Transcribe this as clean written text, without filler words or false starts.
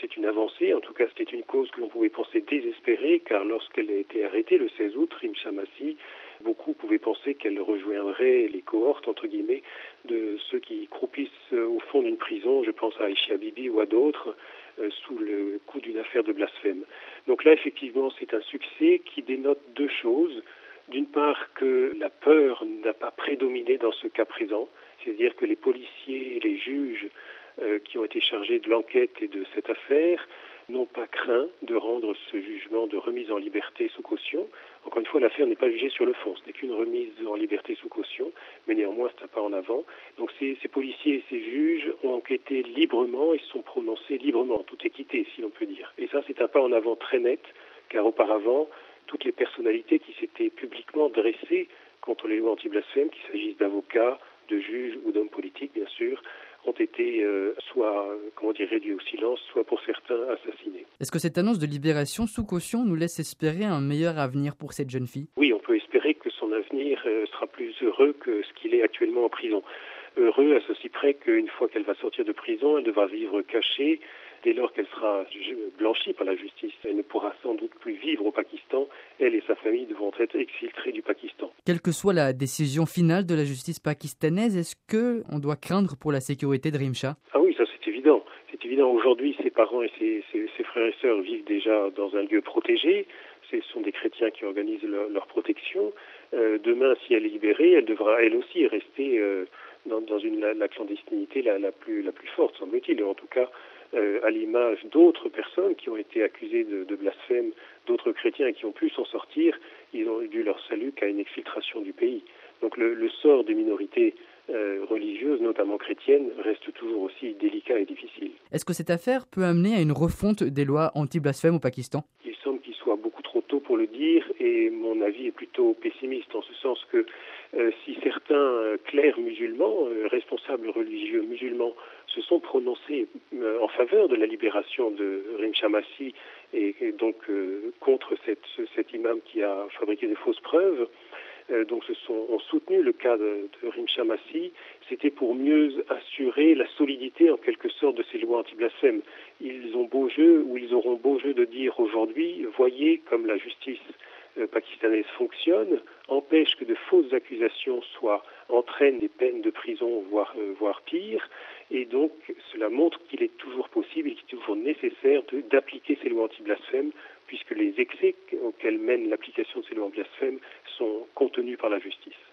c'était une avancée. En tout cas, c'était une cause que l'on pouvait penser désespérée, car lorsqu'elle a été arrêtée le 16 août, Rimsha Masih, beaucoup pouvaient penser qu'elle rejoindrait les cohortes, entre guillemets, de ceux qui croupissent au fond d'une prison. Je pense à Aïcha Bibi ou à d'autres, sous le coup d'une affaire de blasphème. Donc là, effectivement, c'est un succès qui dénote deux choses. D'une part, que la peur n'a pas prédominé dans ce cas présent, c'est-à-dire que les policiers et les juges qui ont été chargés de l'enquête et de cette affaire n'ont pas craint de rendre ce jugement de remise en liberté sous caution. Encore une fois, l'affaire n'est pas jugée sur le fond, ce n'est qu'une remise en liberté sous caution, mais néanmoins c'est un pas en avant. Donc ces policiers et ces juges ont enquêté librement et se sont prononcés librement, en toute équité si l'on peut dire. Et ça c'est un pas en avant très net, car auparavant, toutes les personnalités qui s'étaient publiquement dressées contre les lois anti-blasphème, qu'il s'agisse d'avocats, de juges ou d'hommes politiques bien sûr, ont été soit réduits au silence, soit pour certains assassinés. Est-ce que cette annonce de libération sous caution nous laisse espérer un meilleur avenir pour cette jeune fille ? Oui, on peut espérer que son avenir sera plus heureux que ce qu'il est actuellement en prison. Heureux à ceci près qu'une fois qu'elle va sortir de prison, elle devra vivre cachée. Dès lors qu'elle sera blanchie par la justice, elle ne pourra sans doute plus vivre au Pakistan. Elle et sa famille devront être exfiltrées du Pakistan. Quelle que soit la décision finale de la justice pakistanaise, est-ce qu'on doit craindre pour la sécurité de Rimsha ? Ah oui, ça c'est évident. C'est évident. Aujourd'hui, ses parents et ses frères et sœurs vivent déjà dans un lieu protégé. Ce sont des chrétiens qui organisent leur protection. Demain, si elle est libérée, elle devra elle aussi rester dans la clandestinité la plus forte, semble-t-il. En tout cas, à l'image d'autres personnes qui ont été accusées de blasphème, d'autres chrétiens qui ont pu s'en sortir, ils ont dû leur salut qu'à une exfiltration du pays. Donc le sort des minorités religieuses, notamment chrétiennes, reste toujours aussi délicat et difficile. Est-ce que cette affaire peut amener à une refonte des lois anti-blasphème au Pakistan ? Il semble qu'il soit beaucoup trop tôt pour le dire et mon avis est plutôt pessimiste en ce sens que si certains clercs musulmans, responsables religieux musulmans, se sont prononcés en faveur de la libération de Rimsha Masih et donc contre cet imam qui a fabriqué de fausses preuves, donc ont soutenu le cas de Rimsha Masih, c'était pour mieux assurer la solidité en quelque sorte de ces lois anti-blasphème. Ils auront beau jeu de dire aujourd'hui, voyez comme la justice pakistanaise fonctionne, empêche que de fausses accusations entraînent des peines de prison, voire pire, et donc cela montre qu'il est toujours possible et qu'il est toujours nécessaire d'appliquer ces lois anti-blasphème, puisque les excès auxquels mène l'application de ces lois anti-blasphème sont contenus par la justice.